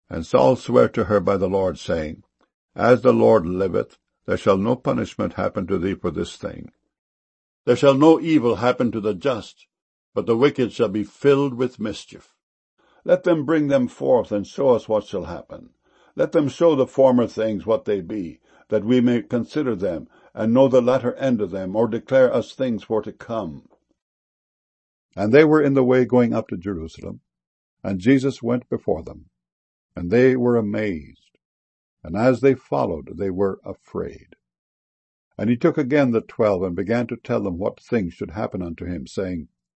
And Saul sware to her by the Lord, saying, As the Lord liveth, there shall no punishment happen to thee for this thing. There shall no evil happen to the just, but the wicked shall be filled with mischief. Let them bring them forth, and show us what shall happen. Let them show the former things what they be, that we may consider them, and know the latter end of them, or declare us things for to come. And they were in the way going up to Jerusalem, and Jesus went before them. And they were amazed, and as they followed, they were afraid. And he took again the 12, and began to tell them what things should happen unto him, saying,